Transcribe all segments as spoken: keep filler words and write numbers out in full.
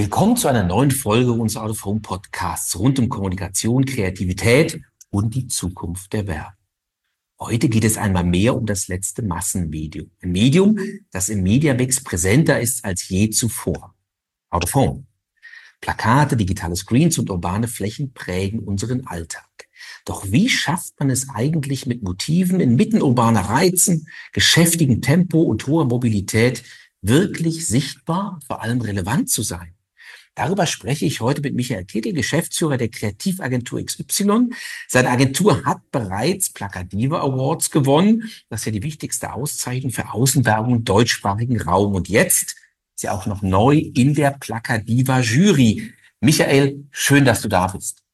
Willkommen zu einer neuen Folge unseres Out of Home Podcasts rund um Kommunikation, Kreativität und die Zukunft der Werbung. Heute geht es einmal mehr um das letzte Massenmedium. Ein Medium, das im Mediamix präsenter ist als je zuvor. Out of Home. Plakate, digitale Screens und urbane Flächen prägen unseren Alltag. Doch wie schafft man es eigentlich mit Motiven inmitten urbaner Reizen, geschäftigem Tempo und hoher Mobilität wirklich sichtbar und vor allem relevant zu sein? Darüber spreche ich heute mit Michael Tittl, Geschäftsführer der Kreativagentur X Y. Seine Agentur hat bereits Plakadiva Awards gewonnen. Das ist ja die wichtigste Auszeichnung für Außenwerbung im deutschsprachigen Raum. Und jetzt ist ja auch noch neu in der Plakadiva Jury. Michael, schön, dass du da bist.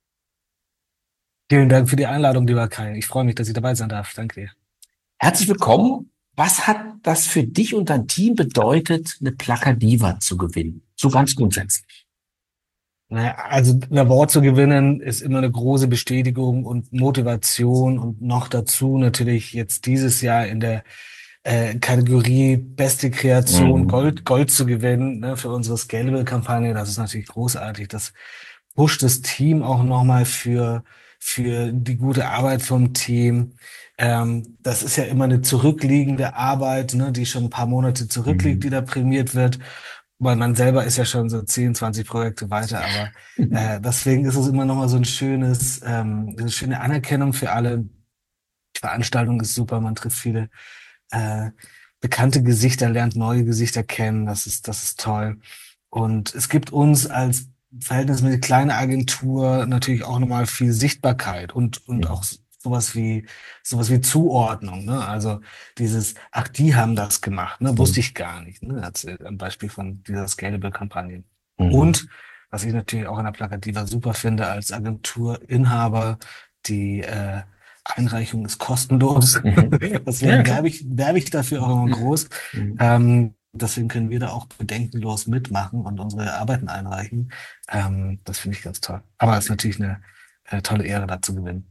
Vielen Dank für die Einladung, lieber Kai. Ich freue mich, dass ich dabei sein darf. Danke dir. Herzlich willkommen. Was hat das für dich und dein Team bedeutet, eine Plakadiva zu gewinnen? So ganz grundsätzlich. Naja, also ein Award zu gewinnen ist immer eine große Bestätigung und Motivation und noch dazu natürlich jetzt dieses Jahr in der äh, Kategorie Beste Kreation Mhm. Gold Gold zu gewinnen, ne, für unsere Scalable-Kampagne. Das ist natürlich großartig. Das pusht das Team auch nochmal für für die gute Arbeit vom Team. Ähm, das ist ja immer eine zurückliegende Arbeit, ne, die schon ein paar Monate zurückliegt, die da prämiert wird. Weil man selber ist ja schon so zehn, zwanzig Projekte weiter, aber äh, deswegen ist es immer noch mal so ein schönes, ähm, eine schöne Anerkennung für alle. Die Veranstaltung ist super, man trifft viele äh, bekannte Gesichter, lernt neue Gesichter kennen, das ist, das ist toll. Und es gibt uns als verhältnismäßig kleine Agentur natürlich auch nochmal viel Sichtbarkeit und und Ja. auch sowas wie sowas wie Zuordnung, ne? Also dieses, ach, die haben das gemacht, ne? Wusste ich gar nicht, ne? Als äh, ein Beispiel von dieser Scalable-Kampagne. Mhm. Und was ich natürlich auch in der Plakadiva super finde, als Agenturinhaber, die äh, Einreichung ist kostenlos. Mhm. Deswegen Ja, klar. werbe ich, werbe ich dafür auch immer groß. Mhm. Ähm, deswegen können wir da auch bedenkenlos mitmachen und unsere Arbeiten einreichen. Ähm, das finde ich ganz toll. Aber es ist natürlich eine, eine tolle Ehre, da zu gewinnen.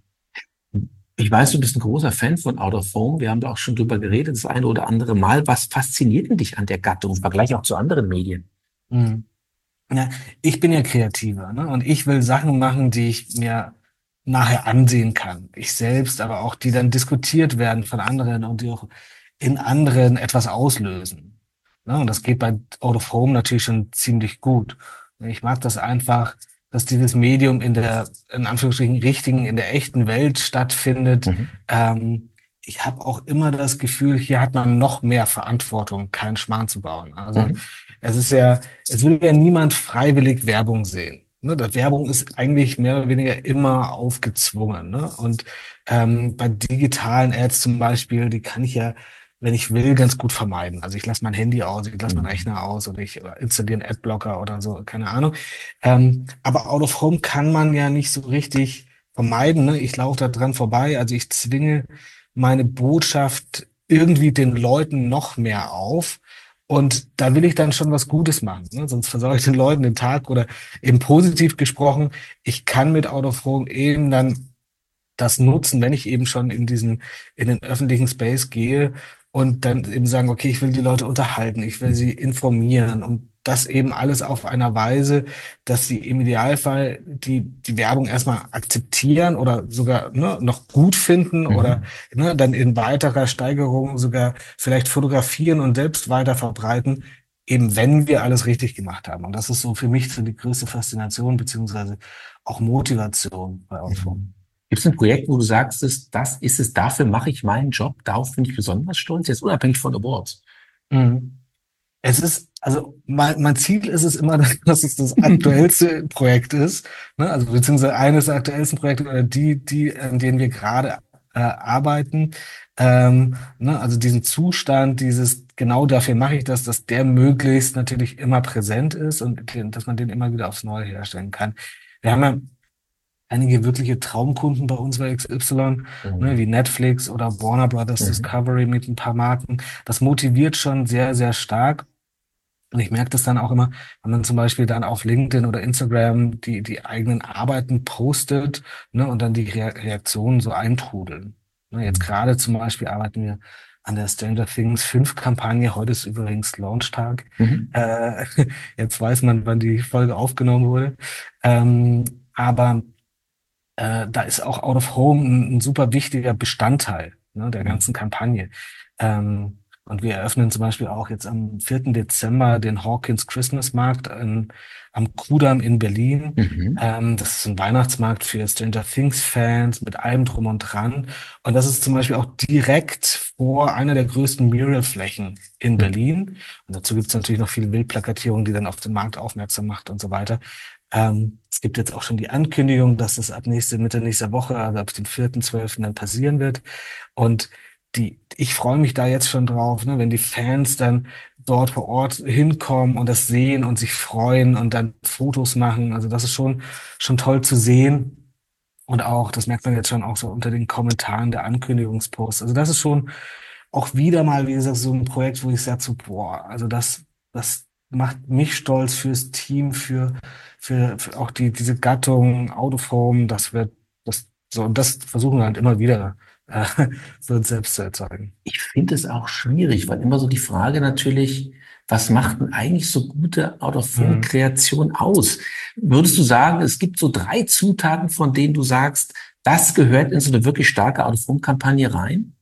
Ich weiß, du bist ein großer Fan von Out of Home. Wir haben da auch schon drüber geredet, das eine oder andere Mal. Was fasziniert denn dich an der Gattung im Vergleich auch zu anderen Medien? Mhm. Ja, ich bin ja Kreativer, ne? Und ich will Sachen machen, die ich mir nachher ansehen kann. Ich selbst, aber auch die dann diskutiert werden von anderen und die auch in anderen etwas auslösen. Ne? Und das geht bei Out of Home natürlich schon ziemlich gut. Ich mag das einfach, dass dieses Medium in der, in Anführungsstrichen, richtigen, in der echten Welt stattfindet. Mhm. Ähm, ich habe auch immer das Gefühl, hier hat man noch mehr Verantwortung, keinen Schmarrn zu bauen. Also Mhm. es ist ja, es will ja niemand freiwillig Werbung sehen. Ne, das Werbung ist eigentlich mehr oder weniger immer aufgezwungen. Ne? Und ähm, bei digitalen Ads zum Beispiel, die kann ich ja, wenn ich will, ganz gut vermeiden. Also ich lasse mein Handy aus, ich lasse meinen Mhm. Rechner aus oder ich installiere einen Adblocker oder so, keine Ahnung. Ähm, aber Out of Home kann man ja nicht so richtig vermeiden. Ne? Ich laufe da dran vorbei, also ich zwinge meine Botschaft irgendwie den Leuten noch mehr auf. Und da will ich dann schon was Gutes machen, ne? Sonst versaue ich den Leuten den Tag oder eben positiv gesprochen. Ich kann mit Out of Home eben dann das nutzen, wenn ich eben schon in diesen, in den öffentlichen Space gehe und dann eben sagen, okay, ich will die Leute unterhalten, ich will sie informieren und das eben alles auf einer Weise, dass sie im Idealfall die, die Werbung erstmal akzeptieren oder sogar ne, noch gut finden oder Mhm. ne, dann in weiterer Steigerung sogar vielleicht fotografieren und selbst weiter verbreiten, eben wenn wir alles richtig gemacht haben. Und das ist so für mich so die größte Faszination beziehungsweise auch Motivation bei Outform. Mhm. Gibt es ein Projekt, wo du sagst, das, das ist es, dafür mache ich meinen Job, darauf bin ich besonders stolz, jetzt unabhängig von Awards? Mhm. Es ist, also mein, mein Ziel ist es immer, dass es das aktuellste Projekt ist, ne? Also beziehungsweise eines der aktuellsten Projekte oder die, die, an denen wir gerade äh, arbeiten. Ähm, ne? Also diesen Zustand, dieses, genau dafür mache ich das, dass der möglichst natürlich immer präsent ist und den, dass man den immer wieder aufs Neue herstellen kann. Wir haben ja einige wirkliche Traumkunden bei uns bei X Y, ne, Mhm. wie Netflix oder Warner Brothers Mhm. Discovery mit ein paar Marken. Das motiviert schon sehr, sehr stark. Und ich merke das dann auch immer, wenn man zum Beispiel dann auf LinkedIn oder Instagram die, die eigenen Arbeiten postet, ne, und dann die Rea- Reaktionen so eintrudeln. Ne, jetzt Mhm. gerade zum Beispiel arbeiten wir an der Stranger Things fünf Kampagne. Heute ist übrigens Launchtag. Mhm. Äh, jetzt weiß man, wann die Folge aufgenommen wurde. Ähm, aber äh, da ist auch Out of Home ein, ein super wichtiger Bestandteil, ne, der ganzen Kampagne. Ähm, und wir eröffnen zum Beispiel auch jetzt am vierten Dezember den Hawkins Christmas Markt in, am Kudamm in Berlin. Mhm. Ähm, das ist ein Weihnachtsmarkt für Stranger Things Fans mit allem drum und dran. Und das ist zum Beispiel auch direkt vor einer der größten Mural-Flächen in Mhm. Berlin. Und dazu gibt es natürlich noch viele Wildplakatierungen, die dann auf den Markt aufmerksam macht und so weiter. Ähm, es gibt jetzt auch schon die Ankündigung, dass das ab nächste, Mitte nächster Woche, also ab dem vierten zwölften dann passieren wird. Und die, ich freue mich da jetzt schon drauf, ne, wenn die Fans dann dort vor Ort hinkommen und das sehen und sich freuen und dann Fotos machen. Also das ist schon, schon toll zu sehen. Und auch, das merkt man jetzt schon auch so unter den Kommentaren der Ankündigungsposts. Also das ist schon auch wieder mal, wie gesagt, so ein Projekt, wo ich sage so, boah, also das, das macht mich stolz fürs Team, für, für, für auch die, diese Gattung, Out of Home, das wird, das, so, und das versuchen wir halt immer wieder, äh, für uns selbst zu erzeugen. Ich finde es auch schwierig, weil immer so die Frage natürlich, was macht denn eigentlich so gute Mhm. Out-of-Home-Kreation aus? Würdest du sagen, es gibt so drei Zutaten, von denen du sagst, das gehört in so eine wirklich starke Out-of-Home-Kampagne rein?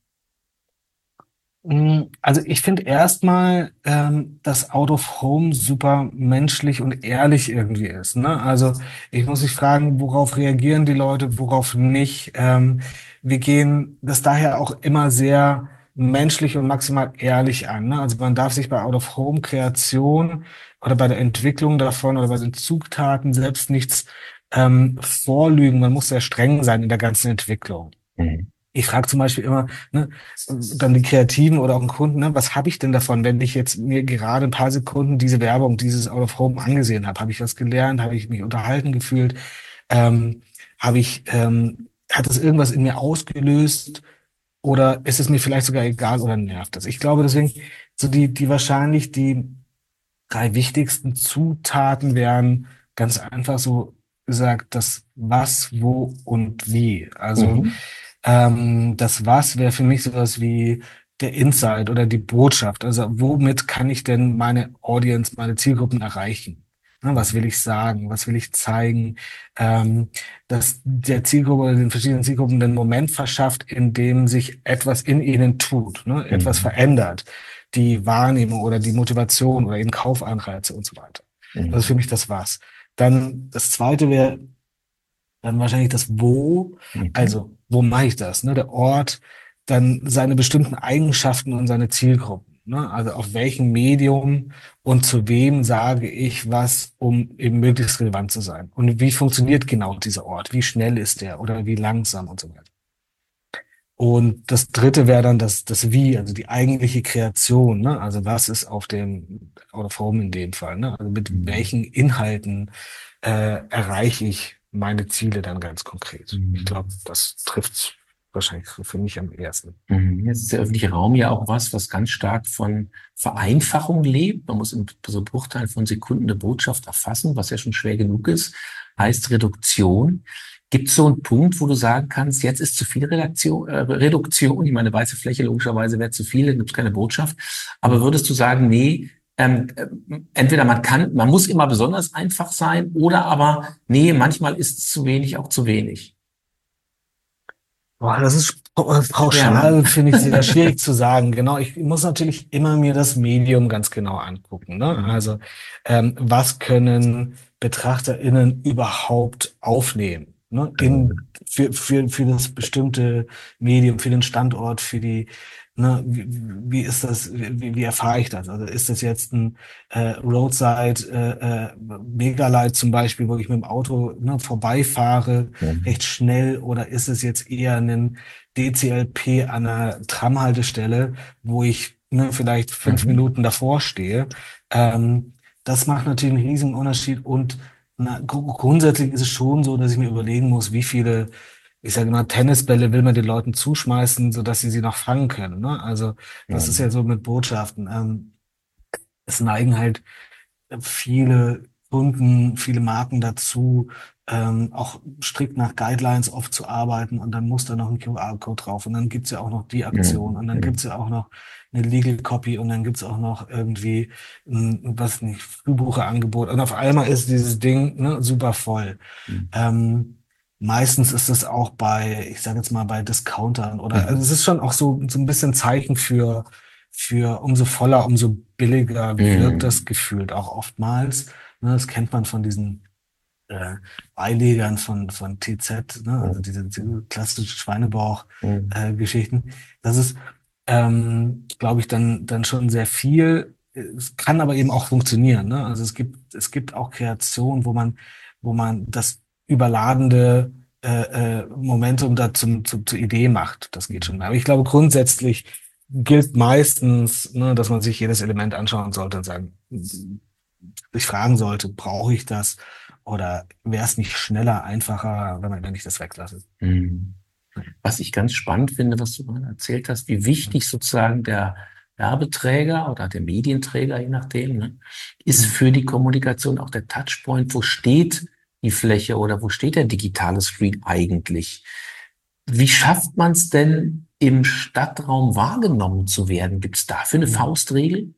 Mm, Also ich finde erstmal, ähm, dass Out of Home super menschlich und ehrlich irgendwie ist. Ne? Also ich muss mich fragen, worauf reagieren die Leute, worauf nicht. Ähm, wir gehen das daher auch immer sehr menschlich und maximal ehrlich an. Ne? Also man darf sich bei Out of Home Kreation oder bei der Entwicklung davon oder bei den Zutaten selbst nichts ähm, vorlügen. Man muss sehr streng sein in der ganzen Entwicklung. Mhm. Ich frage zum Beispiel immer, ne, dann die Kreativen oder auch einen Kunden, ne, was habe ich denn davon, wenn ich jetzt mir gerade ein paar Sekunden diese Werbung, dieses Out of Home angesehen habe? Habe ich was gelernt? Habe ich mich unterhalten gefühlt? Ähm, habe ich, ähm, hat das irgendwas in mir ausgelöst? Oder ist es mir vielleicht sogar egal oder nervt das? Ich glaube deswegen, so die, die wahrscheinlich die drei wichtigsten Zutaten wären ganz einfach so gesagt, das was, wo und wie. Also Mhm. ähm, das Was wäre für mich sowas wie der Insight oder die Botschaft. Also womit kann ich denn meine Audience, meine Zielgruppen erreichen? Ne, was will ich sagen? Was will ich zeigen? Ähm, dass der Zielgruppe oder den verschiedenen Zielgruppen den Moment verschafft, in dem sich etwas in ihnen tut, ne? Etwas Mhm. verändert. Die Wahrnehmung oder die Motivation oder eben Kaufanreize und so weiter. Das ist Mhm. für mich das Was. Dann das zweite wäre dann wahrscheinlich das Wo, Mhm. also wo mache ich das, ne? Der Ort, dann seine bestimmten Eigenschaften und seine Zielgruppen, ne? Also auf welchem Medium und zu wem sage ich was, um eben möglichst relevant zu sein. Und wie funktioniert genau dieser Ort? Wie schnell ist der oder wie langsam und so weiter. Und das dritte wäre dann das, das Wie, also die eigentliche Kreation, ne? Also was ist auf dem, oder Form in dem Fall, ne? Also mit Mhm. welchen Inhalten äh, erreiche ich meine Ziele dann ganz konkret. Ich Mhm. glaube, das trifft wahrscheinlich für mich am ersten. Mhm. Jetzt ist der öffentliche Raum ja auch was, was ganz stark von Vereinfachung lebt. Man muss in so einem Bruchteil von Sekunden eine Botschaft erfassen, was ja schon schwer genug ist. Heißt Reduktion. Gibt es so einen Punkt, wo du sagen kannst, jetzt ist zu viel Redaktion, äh, Reduktion? Ich meine, weiße Fläche logischerweise wäre zu viel, dann gibt es keine Botschaft. Aber Mhm. würdest du sagen, nee, ähm, äh, entweder man kann, man muss immer besonders einfach sein, oder aber, nee, manchmal ist es zu wenig, auch zu wenig. Boah, das ist pau- Schwer, ne? pauschal, finde ich, sehr schwierig zu sagen. Genau, ich muss natürlich immer mir das Medium ganz genau angucken. Ne? Mhm. Also, ähm, was können BetrachterInnen überhaupt aufnehmen? Ne? In, für, für, für das bestimmte Medium, für den Standort, für die, ne, wie, wie ist das, wie, wie erfahre ich das? Also ist das jetzt ein äh, Roadside äh, äh, Megalight zum Beispiel, wo ich mit dem Auto ne, vorbeifahre, Mhm. recht schnell, oder ist es jetzt eher ein D C L P an einer Tramhaltestelle, wo ich ne, vielleicht fünf Mhm. Minuten davor stehe? Ähm, Das macht natürlich einen riesigen Unterschied und na, gru- grundsätzlich ist es schon so, dass ich mir überlegen muss, wie viele, ich sage mal, Tennisbälle will man den Leuten zuschmeißen, sodass sie sie noch fangen können. Ne? Also das ist ja Mhm. so mit Botschaften. Ähm, es neigen halt viele Kunden, viele Marken dazu, ähm, auch strikt nach Guidelines oft zu arbeiten und dann muss da noch ein Q R-Code drauf und dann gibt's ja auch noch die Aktion und dann gibt's ja auch noch eine Legal Copy und dann gibt's auch noch irgendwie ein, was nicht, Frühbucherangebot und auf einmal ist dieses Ding, ne, super voll. Mhm. Ähm, meistens ist es auch bei, ich sage jetzt mal bei Discountern oder, also Mhm. es ist schon auch so, so ein bisschen Zeichen für, für umso voller, umso billiger wirkt das Mhm. gefühlt auch oftmals. Ne, das kennt man von diesen äh, Beilegern von, von T Z, ne, also diese, diese klassischen Mhm. Schweinebauch-Geschichten. Das ist, ähm, glaube ich, dann, dann schon sehr viel. Es kann aber eben auch funktionieren, ne? Also es gibt, es gibt auch Kreationen, wo man, wo man das überladende äh, äh, Momentum da zum, zum, zur Idee macht. Das geht schon. Aber ich glaube, grundsätzlich gilt meistens, ne, dass man sich jedes Element anschauen sollte und sagen, sich fragen sollte, brauche ich das? Oder wäre es nicht schneller, einfacher, wenn man, wenn ich das weglasse? Mhm. Was ich ganz spannend finde, was du gerade erzählt hast, wie wichtig sozusagen der Werbeträger oder der Medienträger, je nachdem, ne, ist Mhm. für die Kommunikation auch der Touchpoint. Wo steht die Fläche oder wo steht der digitale Screen eigentlich? Wie schafft man es denn, im Stadtraum wahrgenommen zu werden? Gibt es dafür eine Mhm. Faustregel?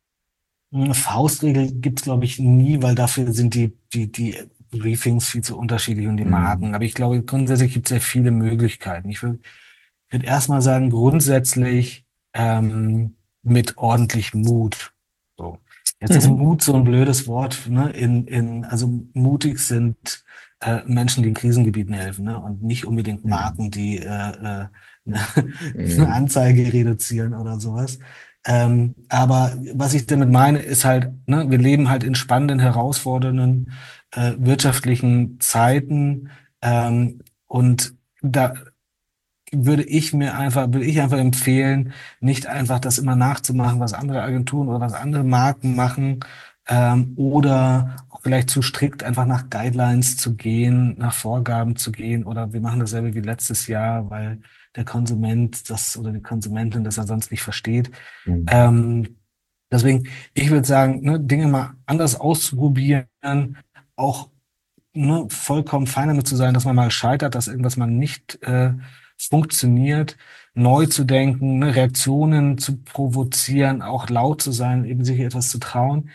Eine Faustregel gibt's glaube ich, nie, weil dafür sind die, die, die Briefings viel zu unterschiedlich und die Mhm. Marken. Aber ich glaube, grundsätzlich gibt es sehr viele Möglichkeiten. Ich würde würd erstmal sagen, grundsätzlich ähm, mit ordentlich Mut. So. Jetzt ist Mhm. Mut so ein blödes Wort, ne? In, in, also mutig sind äh, Menschen, die in Krisengebieten helfen, ne? Und nicht unbedingt Mhm. Marken, die äh, äh, eine, eine Mhm. Anzeige reduzieren oder sowas. Ähm, aber was ich damit meine, ist halt, ne, wir leben halt in spannenden, herausfordernden äh, wirtschaftlichen Zeiten ähm, und da würde ich mir einfach, würde ich einfach empfehlen, nicht einfach das immer nachzumachen, was andere Agenturen oder was andere Marken machen, ähm, oder auch vielleicht zu strikt einfach nach Guidelines zu gehen, nach Vorgaben zu gehen, oder wir machen dasselbe wie letztes Jahr, weil der Konsument das oder die Konsumentin das ja sonst nicht versteht. Mhm. Ähm, deswegen, ich würde sagen, ne, Dinge mal anders auszuprobieren, auch ne, vollkommen fein damit zu sein, dass man mal scheitert, dass irgendwas mal nicht äh, funktioniert, neu zu denken, ne, Reaktionen zu provozieren, auch laut zu sein, eben sich etwas zu trauen.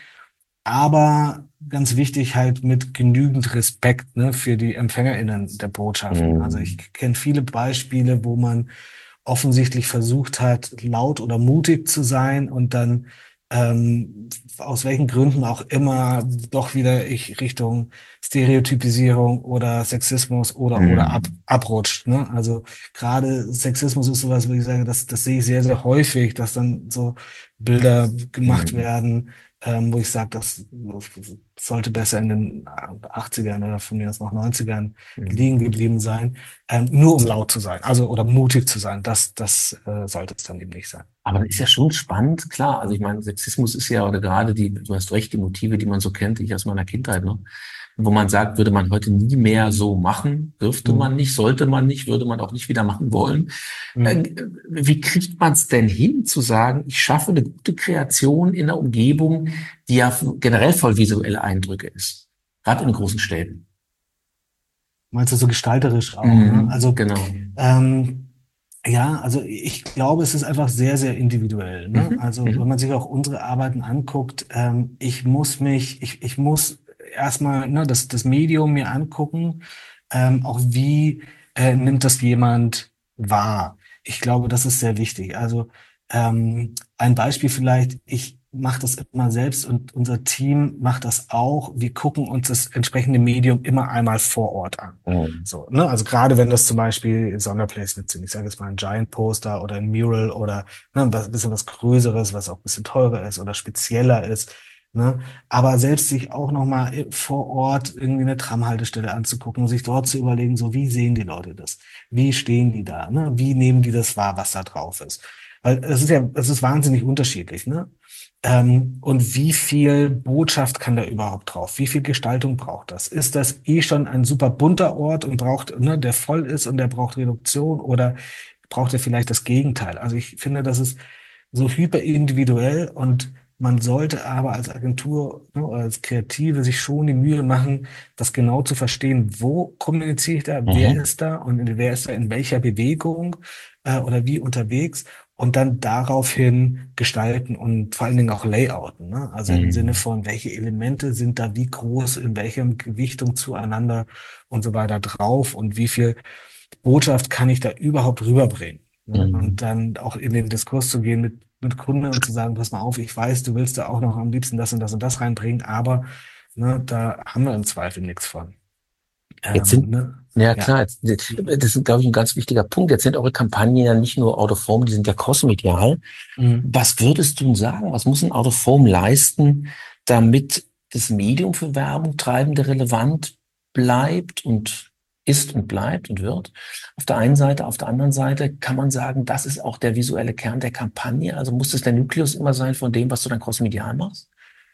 Aber ganz wichtig halt mit genügend Respekt, ne, für die EmpfängerInnen der Botschaften. Also ich Mhm. kenne viele Beispiele, wo man offensichtlich versucht hat, laut oder mutig zu sein und dann ähm, aus welchen Gründen auch immer doch wieder ich Richtung Stereotypisierung oder Sexismus oder oder ab, Mhm. abrutscht. Ne? Also gerade Sexismus ist sowas, wo ich sage, das, das sehe ich sehr, sehr häufig, dass dann so Bilder gemacht Mhm. werden, ähm, wo ich sage, das sollte besser in den achtzigern oder von mir aus noch neunzigern Mhm. liegen geblieben sein, ähm, nur um laut zu sein, also oder mutig zu sein. Das, das äh, sollte es dann eben nicht sein. Aber das ist ja schon spannend, klar. Also ich meine, Sexismus ist ja, oder gerade die, du hast recht, die Motive, die man so kennt, ich aus meiner Kindheit, ne? Wo man sagt, würde man heute nie mehr so machen, dürfte Mhm. man nicht, sollte man nicht, würde man auch nicht wieder machen wollen. Äh, Mhm. Wie kriegt man es denn hin, zu sagen, ich schaffe eine gute Kreation in einer Umgebung, die ja generell voll visuelle Eindrücke ist, gerade in großen Städten? Meinst du so gestalterisch auch, ne? Mhm, Also genau. ähm, ja, also ich glaube, es ist einfach sehr, sehr individuell, ne? Mhm, Also wenn mhm, man sich auch unsere Arbeiten anguckt, ähm, ich muss mich, ich, ich muss erstmal ne, das, das Medium mir angucken, ähm, auch wie äh, nimmt das jemand wahr. Ich glaube, das ist sehr wichtig. Also ähm, ein Beispiel vielleicht, ich mache das immer selbst und unser Team macht das auch. Wir gucken uns das entsprechende Medium immer einmal vor Ort an. mhm, So, ne? Also gerade wenn das zum Beispiel Sonderplacements sind, ich sage jetzt mal ein Giant Poster oder ein Mural oder ne, was, ein bisschen was Größeres, was auch ein bisschen teurer ist oder spezieller ist. Ne? Aber selbst sich auch nochmal vor Ort irgendwie eine Tramhaltestelle anzugucken und sich dort zu überlegen, so wie sehen die Leute das? Wie stehen die da? Ne? Wie nehmen die das wahr, was da drauf ist? Weil es ist ja, es ist wahnsinnig unterschiedlich, ne? Ähm, und wie viel Botschaft kann da überhaupt drauf? Wie viel Gestaltung braucht das? Ist das eh schon ein super bunter Ort und braucht, ne, der voll ist und der braucht Reduktion oder braucht er vielleicht das Gegenteil? Also ich finde, das ist so hyper individuell und Man sollte aber als Agentur, ne, oder als Kreative sich schon die Mühe machen, das genau zu verstehen, wo kommuniziere ich da, wer Mhm. ist da und wer ist da in welcher Bewegung äh, oder wie unterwegs und dann daraufhin gestalten und vor allen Dingen auch layouten. Ne? Also im Sinne Mhm. von, welche Elemente sind da wie groß, in welcher Gewichtung zueinander und so weiter drauf und wie viel Botschaft kann ich da überhaupt rüberbringen? Ne? Mhm. Und dann auch in den Diskurs zu gehen mit, mit Kunden und zu sagen, pass mal auf, ich weiß, du willst da auch noch am liebsten das und das und das reinbringen, aber ne, da haben wir im Zweifel nichts von. Jetzt Ähm, sind, ne? ja Ja. klar, jetzt, das ist, glaube ich, ein ganz wichtiger Punkt. Jetzt sind eure Kampagnen ja nicht nur out of home, die sind ja crossmedial. Mhm. Was würdest du denn sagen? Was muss ein out of home leisten, damit das Medium für Werbung treibende relevant bleibt und ist und bleibt und wird? Auf der einen Seite, auf der anderen Seite kann man sagen, das ist auch der visuelle Kern der Kampagne. Also muss es der Nukleus immer sein von dem, was du dann crossmedial machst?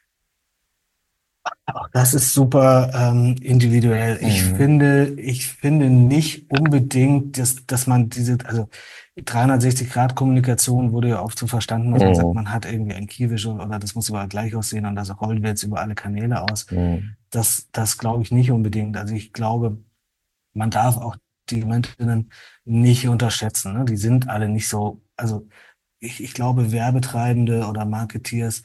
Auch das ist super ähm, individuell. Ich Mhm. finde, ich finde nicht unbedingt, dass, dass man diese, also dreihundertsechzig-Grad-Kommunikation wurde ja oft so verstanden, dass man sagt, Mhm. man hat irgendwie ein Key Visual oder das muss überall gleich aussehen und das rollen wir jetzt über alle Kanäle aus. Mhm. Das, das glaube ich nicht unbedingt. Also ich glaube, man darf auch die Konsumentinnen nicht unterschätzen. Ne? Die sind alle nicht so, also ich, ich glaube, Werbetreibende oder Marketeers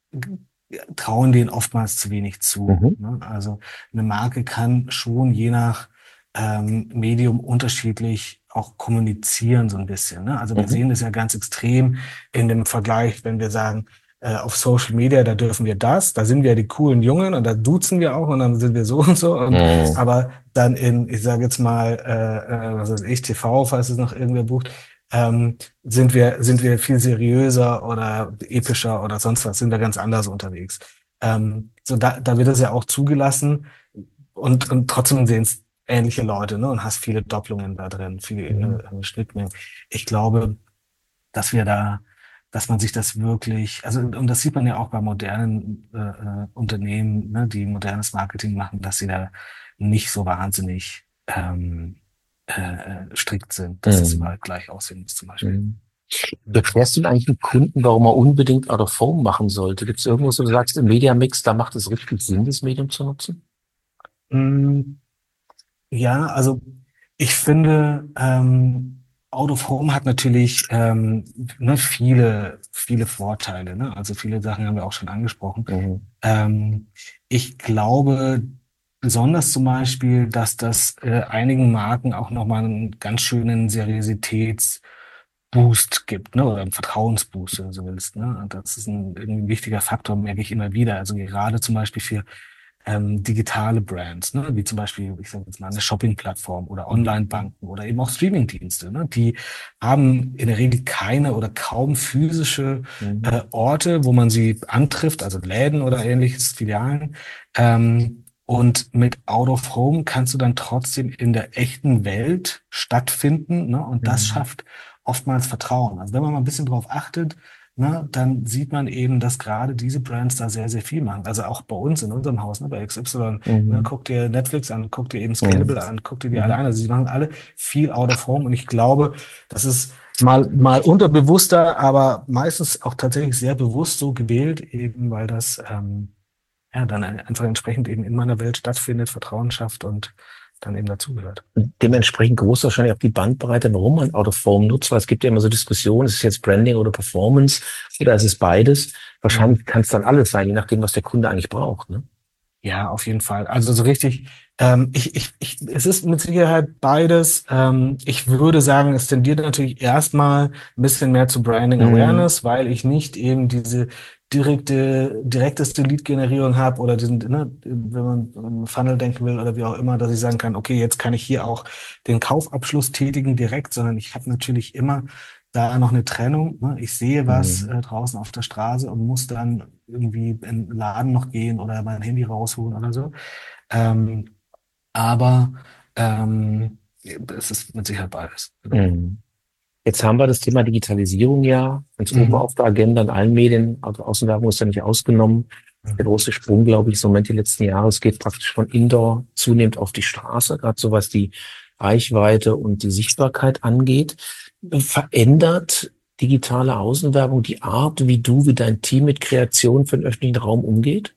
trauen denen oftmals zu wenig zu. Mhm. Ne? Also eine Marke kann schon je nach ähm, Medium unterschiedlich auch kommunizieren so ein bisschen. Ne? Also wir Mhm. sehen das ja ganz extrem in dem Vergleich, wenn wir sagen, äh, auf Social Media, da dürfen wir das, da sind wir die coolen Jungen und da duzen wir auch und dann sind wir so und so. Und Mhm. aber dann in, ich sage jetzt mal, äh, äh, was weiß ich, T V, falls es noch irgendwer bucht, ähm, sind wir, sind wir viel seriöser oder epischer oder sonst was, sind wir ganz anders unterwegs. Ähm, so da, da wird es ja auch zugelassen und, und trotzdem sehen es ähnliche Leute, ne? Und hast viele Doppelungen da drin, viele Mhm. äh, Schnittmengen. Ich glaube, dass wir da, dass man sich das wirklich, also und das sieht man ja auch bei modernen äh, äh, Unternehmen, ne, die modernes Marketing machen, dass sie da nicht so wahnsinnig ähm, äh, äh, strikt sind, dass es Mhm. überall gleich aussehen muss, zum Beispiel. Mhm. Erklärst du denn eigentlich einem Kunden, warum er unbedingt out of home machen sollte? Gibt es irgendwas, wo du sagst, im Media Mix, da macht es richtig Sinn, das Medium zu nutzen? Mm, ja, also ich finde, ähm, Out of Home hat natürlich ähm, ne, viele, viele Vorteile. Ne? Also viele Sachen haben wir auch schon angesprochen. Mhm. Ähm, ich glaube besonders zum Beispiel, dass das äh, einigen Marken auch nochmal einen ganz schönen Seriositätsboost gibt, ne? Oder einen Vertrauensboost, wenn du so willst. Ne? Und das ist ein, irgendwie ein wichtiger Faktor, merke ich immer wieder. Also gerade zum Beispiel für ähm, digitale Brands, ne? Wie zum Beispiel, ich sage jetzt mal, eine Shopping-Plattform oder Mhm. Online-Banken oder eben auch Streaming-Dienste. Ne? Die haben in der Regel keine oder kaum physische Mhm. äh, Orte, wo man sie antrifft, also Läden oder ähnliches, Filialen. Ähm, und mit Out of Home kannst du dann trotzdem in der echten Welt stattfinden, ne? Und das Mhm. schafft oftmals Vertrauen. Also wenn man mal ein bisschen drauf achtet, ne, dann sieht man eben, dass gerade diese Brands da sehr, sehr viel machen. Also auch bei uns in unserem Haus, ne, bei X Y, ne, Mhm. guck dir Netflix an, guck dir eben Mhm. Scalable an, guck dir die alle Mhm. an. Also sie machen alle viel Out of Home und ich glaube, das ist mal, mal unterbewusster, aber meistens auch tatsächlich sehr bewusst so gewählt, eben weil das ähm, ja dann einfach entsprechend eben in meiner Welt stattfindet, Vertrauen schafft und dann eben dazugehört. Dementsprechend groß wahrscheinlich auch die Bandbreite, warum man out of home nutzt, weil es gibt ja immer so Diskussionen, ist es jetzt Branding oder Performance oder ist es beides? Mhm. Wahrscheinlich kann es dann alles sein, je nachdem, was der Kunde eigentlich braucht, ne? Ja, auf jeden Fall. Also so richtig, ähm, ich, ich, ich, es ist mit Sicherheit beides. Ähm, ich würde sagen, es tendiert natürlich erstmal ein bisschen mehr zu Branding Mhm. Awareness, weil ich nicht eben diese direkte, direkteste Lead-Generierung habe oder diesen, ne, wenn man an Funnel denken will oder wie auch immer, dass ich sagen kann, okay, jetzt kann ich hier auch den Kaufabschluss tätigen direkt, sondern ich habe natürlich immer da noch eine Trennung. Ne? Ich sehe was Mhm. äh, draußen auf der Straße und muss dann irgendwie in den Laden noch gehen oder mein Handy rausholen oder so. Ähm, aber ähm, es ist mit Sicherheit beides. Genau. Mhm. Jetzt haben wir das Thema Digitalisierung ja ganz oben Mhm. auf der Agenda in allen Medien, also Außenwerbung ist ja nicht ausgenommen. Der Mhm. große Sprung, glaube ich, so im Moment die letzten Jahre, es geht praktisch von Indoor zunehmend auf die Straße, gerade so was die Reichweite und die Sichtbarkeit angeht. Verändert digitale Außenwerbung die Art, wie du, wie dein Team mit Kreation für den öffentlichen Raum umgeht?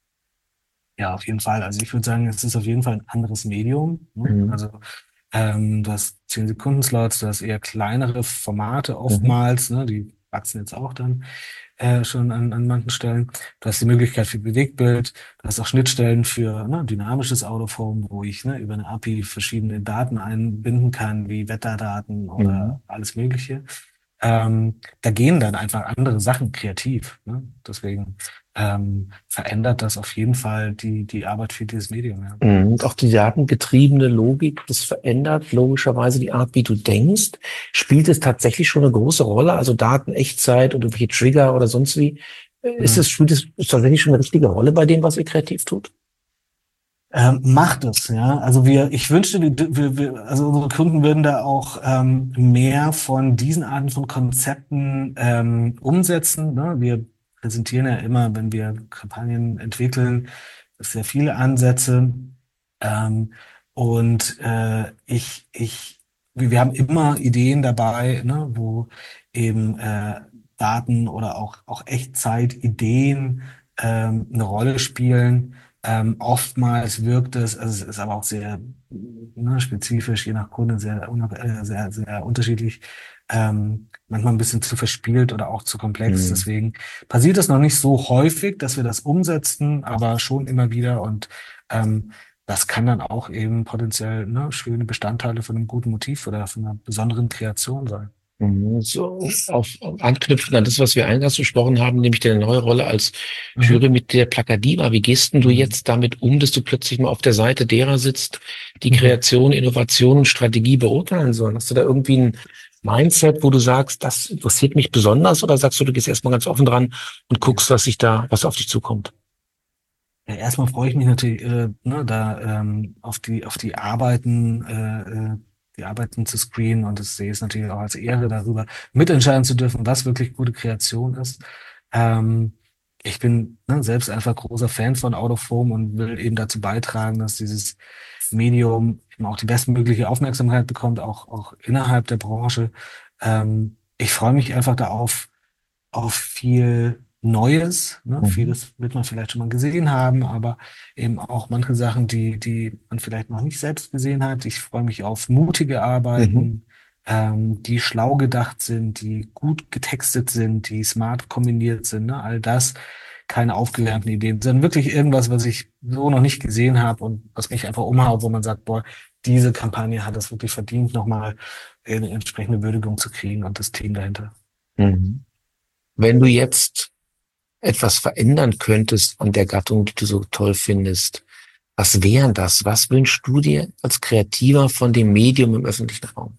Ja, auf jeden Fall. Also ich würde sagen, es ist auf jeden Fall ein anderes Medium. Ne? Mhm. Also ähm, du hast zehn Sekunden Slots, du hast eher kleinere Formate Mhm. oftmals, ne? Die wachsen jetzt auch dann äh, schon an, an manchen Stellen. Du hast die Möglichkeit für Bewegtbild, du hast auch Schnittstellen für ne, dynamisches Out of Home, wo ich ne, über eine A P I verschiedene Daten einbinden kann, wie Wetterdaten Mhm. oder alles Mögliche. Ähm, da gehen dann einfach andere Sachen kreativ. Ne? Deswegen ähm, verändert das auf jeden Fall die, die Arbeit für dieses Medium. Ja. Mhm. Und auch die datengetriebene Logik, das verändert logischerweise die Art, wie du denkst. Spielt es tatsächlich schon eine große Rolle? Also Daten, Echtzeit oder welche Trigger oder sonst wie? Äh, Ist es, Mhm. spielt es tatsächlich schon eine richtige Rolle bei dem, was ihr kreativ tut? Ähm, macht es, ja. Also wir, ich wünschte, wir, wir, wir, also unsere Kunden würden da auch ähm, mehr von diesen Arten von Konzepten ähm, umsetzen. Ne? Wir präsentieren ja immer, wenn wir Kampagnen entwickeln, sehr viele Ansätze. Ähm, und äh, ich, ich, wir wir haben immer Ideen dabei, ne, wo eben äh, Daten oder auch, auch Echtzeit-Ideen ähm, eine Rolle spielen. Ähm, oftmals wirkt es, also es ist aber auch sehr ne, spezifisch, je nach Kunde sehr, unab- äh, sehr, sehr unterschiedlich, ähm, manchmal ein bisschen zu verspielt oder auch zu komplex. Mhm. Deswegen passiert es noch nicht so häufig, dass wir das umsetzen, aber schon immer wieder und ähm, das kann dann auch eben potenziell ne, schöne Bestandteile von einem guten Motiv oder von einer besonderen Kreation sein. Mhm. So auf, anknüpfen an das, was wir eingangs besprochen haben, nämlich deine neue Rolle als Mhm. Jurymitglied der Plakadiva. Wie gehst denn du Mhm. jetzt damit um, dass du plötzlich mal auf der Seite derer sitzt, die Mhm. Kreation, Innovation und Strategie beurteilen sollen? Hast du da irgendwie ein Mindset, wo du sagst, das interessiert mich besonders, oder sagst du, du gehst erstmal ganz offen dran und Ja. guckst, was sich da, was auf dich zukommt? Ja, erstmal freue ich mich natürlich, äh, ne, da ähm, auf die auf die Arbeiten, äh, äh, die Arbeiten zu screenen und das sehe ich es natürlich auch als Ehre darüber, mitentscheiden zu dürfen, was wirklich gute Kreation ist. Ähm, ich bin ne, selbst einfach großer Fan von Out of Home und will eben dazu beitragen, dass dieses Medium eben auch die bestmögliche Aufmerksamkeit bekommt, auch auch innerhalb der Branche. Ähm, ich freue mich einfach da auf auf viel Neues. Ne? Mhm. Vieles wird man vielleicht schon mal gesehen haben, aber eben auch manche Sachen, die, die man vielleicht noch nicht selbst gesehen hat. Ich freue mich auf mutige Mhm. Arbeiten, ähm, die schlau gedacht sind, die gut getextet sind, die smart kombiniert sind. Ne? All das, keine aufgelernten Ideen, sondern wirklich irgendwas, was ich so noch nicht gesehen habe und was mich einfach umhaut, wo man sagt, boah, diese Kampagne hat es wirklich verdient, nochmal eine entsprechende Würdigung zu kriegen und das Team dahinter. Mhm. Wenn du jetzt etwas verändern könntest an der Gattung, die du so toll findest, was wären das? Was wünschst du dir als Kreativer von dem Medium im öffentlichen Raum?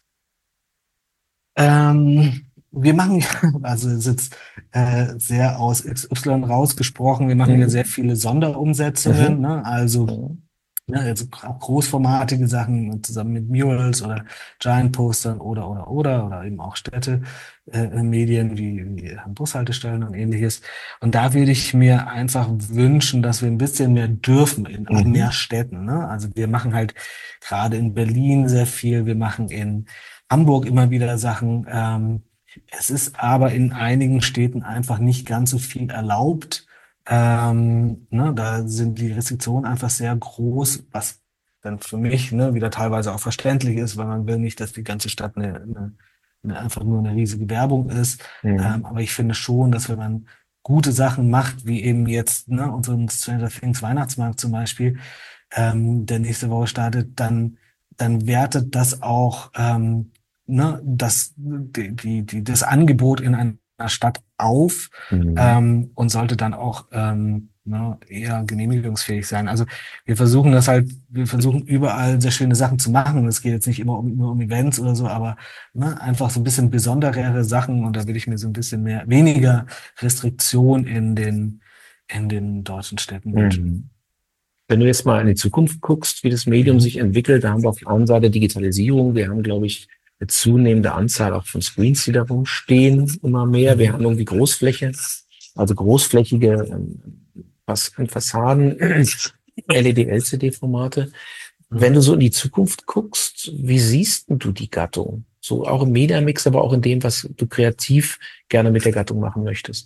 Ähm, wir machen, also es ist jetzt äh, sehr aus X Y rausgesprochen, wir machen ja Mhm. sehr viele Sonderumsetzungen, Mhm. ne? Also Mhm. ne, also auch großformatige Sachen zusammen mit Murals oder Giant Postern oder oder oder oder eben auch Städte, äh, äh, Medien wie, wie Bushaltestellen und ähnliches. Und da würde ich mir einfach wünschen, dass wir ein bisschen mehr dürfen in an mehr Mhm. Städten. Ne? Also wir machen halt gerade in Berlin sehr viel, wir machen in Hamburg immer wieder Sachen. Ähm, es ist aber in einigen Städten einfach nicht ganz so viel erlaubt. Ähm, ne, da sind die Restriktionen einfach sehr groß, was dann für mich ne, wieder teilweise auch verständlich ist, weil man will nicht, dass die ganze Stadt eine, eine, eine einfach nur eine riesige Werbung ist. Mhm. Ähm, aber ich finde schon, dass wenn man gute Sachen macht, wie eben jetzt ne, unseren Stranger Things Weihnachtsmarkt zum Beispiel, ähm, der nächste Woche startet, dann, dann wertet das auch ähm, ne, das, die, die, die, das Angebot in einer Stadt auf Mhm. ähm, und sollte dann auch ähm, ne, eher genehmigungsfähig sein. Also wir versuchen das halt, wir versuchen überall sehr schöne Sachen zu machen. Es geht jetzt nicht immer um, nur um Events oder so, aber ne, einfach so ein bisschen besonderere Sachen und da will ich mir so ein bisschen mehr, weniger Restriktion in den, in den deutschen Städten wünschen. Mhm. Wenn du jetzt mal in die Zukunft guckst, wie das Medium Mhm. sich entwickelt, da haben wir auf der einen Seite Digitalisierung, wir haben, glaube ich, eine zunehmende Anzahl auch von Screens, die da rumstehen, immer mehr. Wir Mhm. haben irgendwie Großfläche, also großflächige ähm, Fas- Fassaden, L E D, L C D-Formate. Wenn Mhm. du so in die Zukunft guckst, wie siehst denn du die Gattung? So auch im Media-Mix, aber auch in dem, was du kreativ gerne mit der Gattung machen möchtest?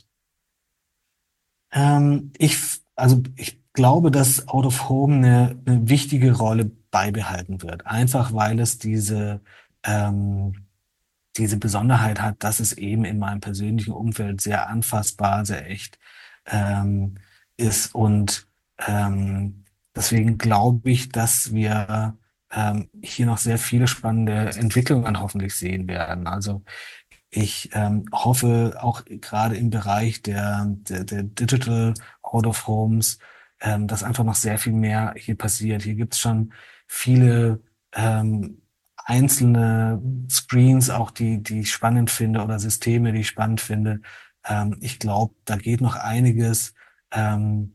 Ähm, ich, also ich glaube, dass Out of Home eine, eine wichtige Rolle beibehalten wird. Einfach weil es diese, ähm, diese Besonderheit hat, dass es eben in meinem persönlichen Umfeld sehr anfassbar, sehr echt ähm, ist. Und ähm, deswegen glaube ich, dass wir ähm, hier noch sehr viele spannende Entwicklungen hoffentlich sehen werden. Also ich ähm, hoffe auch gerade im Bereich der, der, der Digital Out of Homes, ähm, dass einfach noch sehr viel mehr hier passiert. Hier gibt es schon viele ähm, einzelne Screens, auch die, die ich spannend finde oder Systeme, die ich spannend finde. Ähm, ich glaube, da geht noch einiges ähm,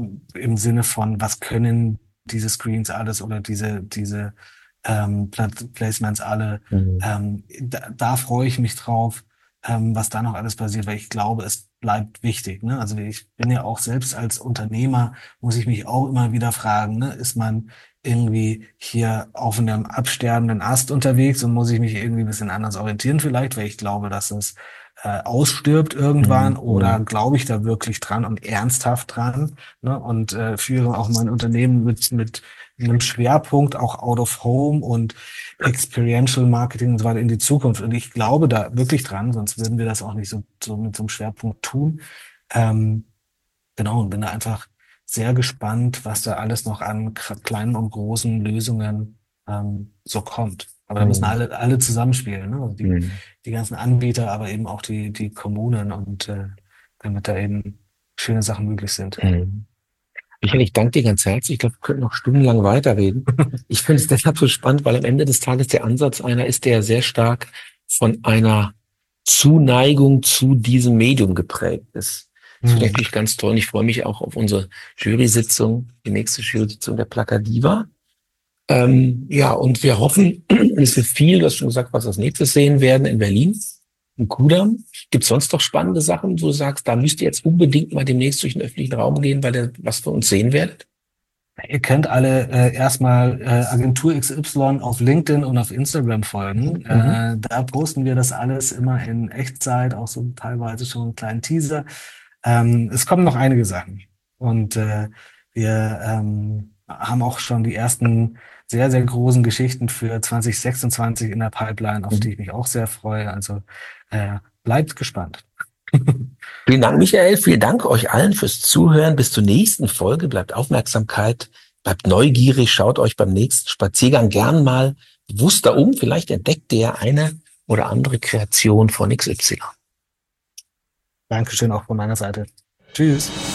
im Sinne von, was können diese Screens alles oder diese, diese ähm, Pla- Placements alle. Mhm. Ähm, da, da freue ich mich drauf, ähm, was da noch alles passiert, weil ich glaube, es bleibt wichtig. Ne? Also ich bin ja auch selbst als Unternehmer, muss ich mich auch immer wieder fragen, ne? Ist man irgendwie hier auf einem absterbenden Ast unterwegs und muss ich mich irgendwie ein bisschen anders orientieren vielleicht, weil ich glaube, dass es äh, ausstirbt irgendwann, Mhm. oder Mhm. glaube ich da wirklich dran und ernsthaft dran, ne? Und äh, führe auch mein Unternehmen mit, mit einem Schwerpunkt auch Out of Home und Experiential Marketing und so weiter in die Zukunft. Und ich glaube da wirklich dran, sonst würden wir das auch nicht so, so mit so einem Schwerpunkt tun. Ähm, genau, und bin da einfach sehr gespannt, was da alles noch an k- kleinen und großen Lösungen ähm, so kommt. Aber da müssen Mhm. alle, alle zusammenspielen, ne? Also die, Mhm. die ganzen Anbieter, aber eben auch die, die Kommunen, und äh, damit da eben schöne Sachen möglich sind. Mhm. Michael, ich danke dir ganz herzlich. Ich glaube, wir könnten noch stundenlang weiterreden. Ich finde es deshalb so spannend, weil am Ende des Tages der Ansatz einer ist, der sehr stark von einer Zuneigung zu diesem Medium geprägt ist. Das finde ich Mhm. natürlich ganz toll. Und ich freue mich auch auf unsere Jury-Sitzung, die nächste Jury-Sitzung der Plakadiva. Ähm, ja, und wir hoffen, es wird viel, du hast schon gesagt, was wir als nächstes sehen werden in Berlin, in Kudamm. Gibt es sonst noch spannende Sachen, wo du sagst, da müsst ihr jetzt unbedingt mal demnächst durch den öffentlichen Raum gehen, weil ihr was von uns sehen werdet? Ihr könnt alle äh, erstmal äh, Agentur X Y auf LinkedIn und auf Instagram folgen. Mhm. Äh, da posten wir das alles immer in Echtzeit, auch so teilweise schon einen kleinen Teaser. Ähm, es kommen noch einige Sachen. Und äh, wir ähm, haben auch schon die ersten sehr, sehr großen Geschichten für zwanzig sechsundzwanzig in der Pipeline, auf die Mhm. ich mich auch sehr freue. Also äh, bleibt gespannt. Vielen Dank, Michael. Vielen Dank euch allen fürs Zuhören. Bis zur nächsten Folge. Bleibt Aufmerksamkeit, bleibt neugierig, schaut euch beim nächsten Spaziergang gern mal bewusster um. Vielleicht entdeckt ihr eine oder andere Kreation von X Y. Dankeschön auch von meiner Seite. Tschüss.